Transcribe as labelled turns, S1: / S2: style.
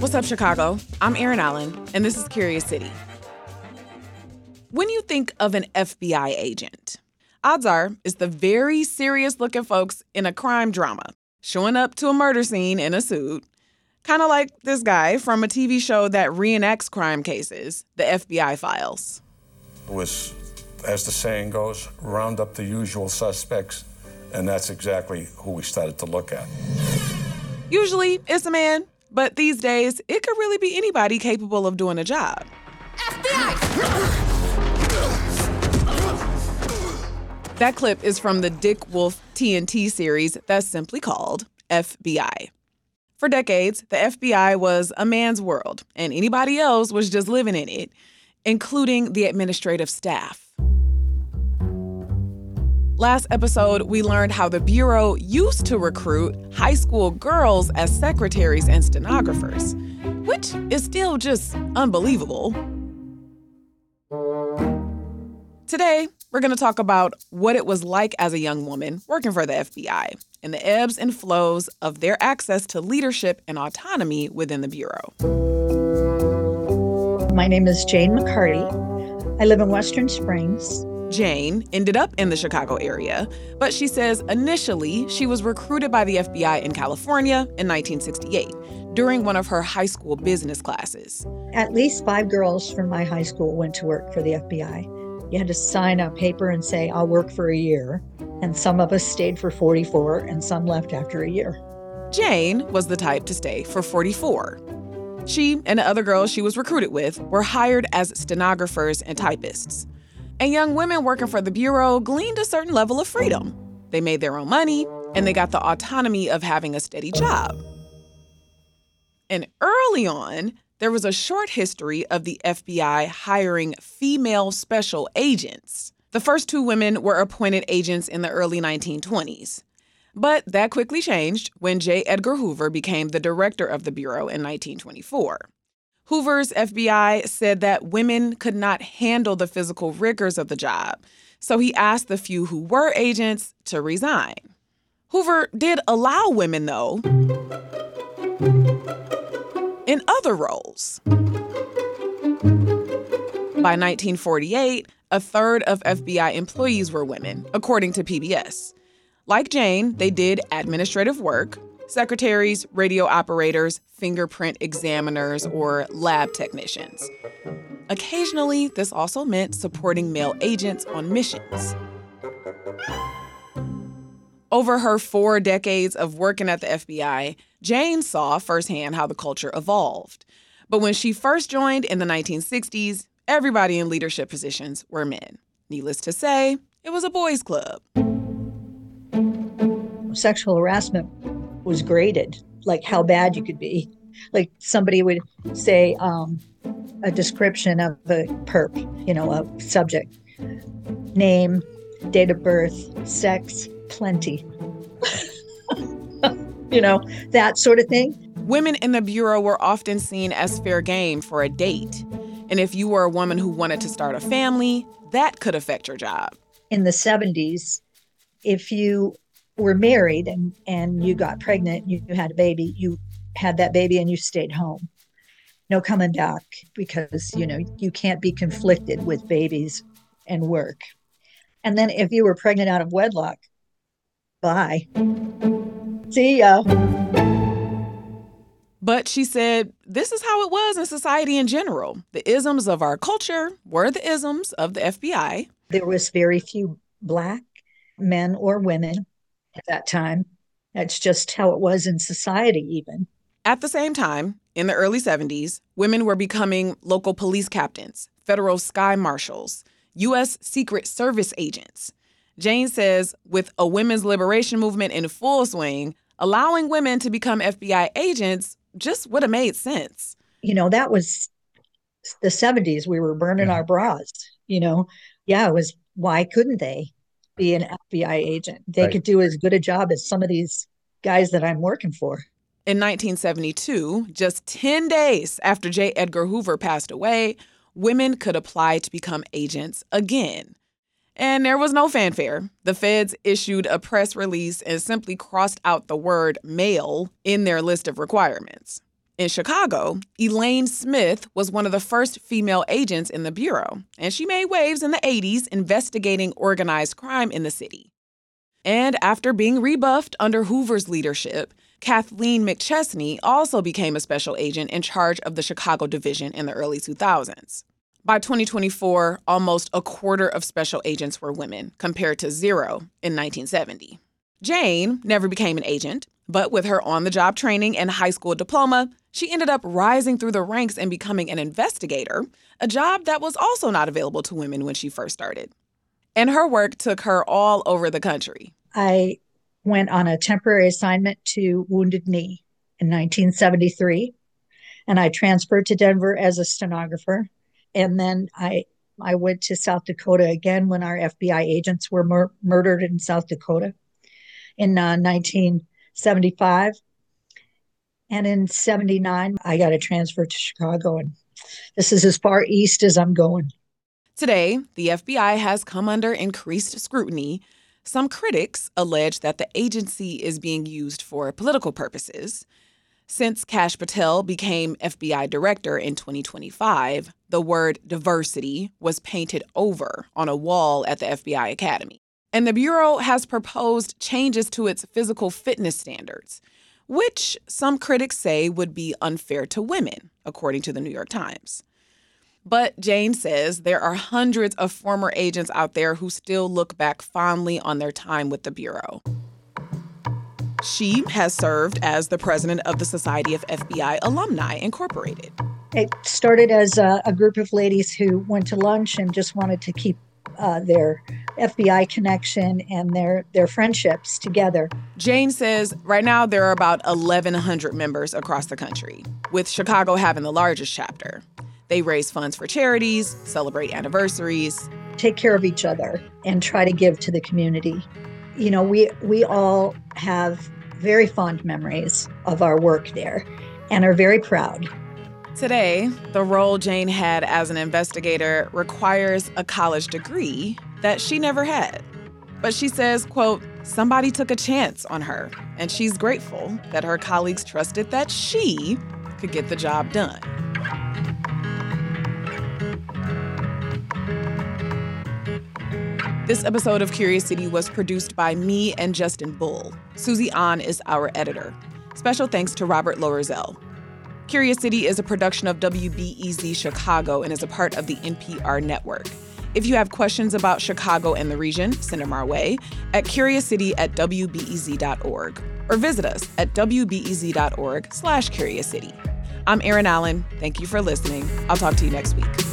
S1: What's up, Chicago? I'm Erin Allen, and this is Curious City. When you think of an FBI agent, odds are it's the very serious-looking folks in a crime drama, showing up to a murder scene in a suit, kind of like this guy from a TV show that reenacts crime cases, The FBI Files.
S2: It was, as the saying goes, round up the usual suspects, and that's exactly who we started to look at.
S1: Usually, it's a man, but these days, it could really be anybody capable of doing a job.
S3: FBI!
S1: That clip is from the Dick Wolf TNT series that's simply called FBI. For decades, the FBI was a man's world, and anybody else was just living in it, including the administrative staff. Last episode, we learned how the Bureau used to recruit high school girls as secretaries and stenographers, which is still just unbelievable. Today, we're going to talk about what it was like as a young woman working for the FBI and the ebbs and flows of their access to leadership and autonomy within the Bureau.
S4: My name is Jane McCarty. I live in Western Springs.
S1: Jane ended up in the Chicago area, but she says initially she was recruited by the FBI in California in 1968 during one of her high school business classes.
S4: At least 5 girls from my high school went to work for the FBI. You had to sign a paper and say, I'll work for a year. And some of us stayed for 44 and some left after a year.
S1: Jane was the type to stay for 44. She and the other girls she was recruited with were hired as stenographers and typists. And young women working for the Bureau gleaned a certain level of freedom. They made their own money, and they got the autonomy of having a steady job. And early on, there was a short history of the FBI hiring female special agents. The first 2 women were appointed agents in the early 1920s. But that quickly changed when J. Edgar Hoover became the director of the Bureau in 1924. Hoover's FBI said that women could not handle the physical rigors of the job, so he asked the few who were agents to resign. Hoover did allow women, though, in other roles. By 1948, a third of FBI employees were women, according to PBS. Like Jane, they did administrative work: secretaries, radio operators, fingerprint examiners, or lab technicians. Occasionally, this also meant supporting male agents on missions. Over her 4 decades of working at the FBI, Jane saw firsthand how the culture evolved. But when she first joined in the 1960s, everybody in leadership positions were men. Needless to say, it was a boys' club.
S4: Sexual harassment was graded, like how bad you could be. Like somebody would say a description of a perp, a subject. Name, date of birth, sex, plenty. That sort of thing.
S1: Women in the Bureau were often seen as fair game for a date. And if you were a woman who wanted to start a family, that could affect your job.
S4: In the 70s, if you were married and you got pregnant, you had a baby, you had that baby and you stayed home. No coming back because, you can't be conflicted with babies and work. And then if you were pregnant out of wedlock, bye. See ya.
S1: But she said, this is how it was in society in general. The isms of our culture were the isms of the FBI.
S4: There was very few Black men or women at that time. That's just how it was in society even.
S1: At the same time, in the early 70s, women were becoming local police captains, federal sky marshals, U.S. Secret Service agents. Jane says with a women's liberation movement in full swing, allowing women to become FBI agents just would have made sense.
S4: That was the 70s. We were burning our bras, Yeah, it was, why couldn't they be an FBI agent? They could do as good a job as some of these guys that I'm working for.
S1: In 1972, just 10 days after J. Edgar Hoover passed away, women could apply to become agents again. And there was no fanfare. The feds issued a press release and simply crossed out the word male in their list of requirements. In Chicago, Elaine Smith was one of the first female agents in the Bureau, and she made waves in the 80s investigating organized crime in the city. And after being rebuffed under Hoover's leadership, Kathleen McChesney also became a special agent in charge of the Chicago division in the early 2000s. By 2024, almost a quarter of special agents were women, compared to 0 in 1970. Jane never became an agent, but with her on-the-job training and high school diploma, she ended up rising through the ranks and becoming an investigator, a job that was also not available to women when she first started. And her work took her all over the country.
S4: I went on a temporary assignment to Wounded Knee in 1973, and I transferred to Denver as a stenographer. And then I went to South Dakota again when our FBI agents were murdered in South Dakota in 1975. And in 79, I got a transfer to Chicago, and this is as far east as I'm going.
S1: Today, the FBI has come under increased scrutiny. Some critics allege that the agency is being used for political purposes. Since Kash Patel became FBI director in 2025, the word diversity was painted over on a wall at the FBI Academy. And the Bureau has proposed changes to its physical fitness standards, which some critics say would be unfair to women, according to the New York Times. But Jane says there are hundreds of former agents out there who still look back fondly on their time with the Bureau. She has served as the president of the Society of FBI Alumni, Incorporated.
S4: It started as a group of ladies who went to lunch and just wanted to keep their FBI connection and their friendships together.
S1: Jane says right now there are about 1,100 members across the country, with Chicago having the largest chapter. They raise funds for charities, celebrate anniversaries,
S4: take care of each other, and try to give to the community. You know, we all have very fond memories of our work there and are very proud.
S1: Today, the role Jane had as an investigator requires a college degree that she never had. But she says, quote, somebody took a chance on her, and she's grateful that her colleagues trusted that she could get the job done. This episode of Curious City was produced by me and Justin Bull. Susie An is our editor. Special thanks to Robert Loerzel. Curious City is a production of WBEZ Chicago and is a part of the NPR network. If you have questions about Chicago and the region, send them our way at curiouscity@wbez.org or visit us at wbez.org/curiouscity. I'm Erin Allen. Thank you for listening. I'll talk to you next week.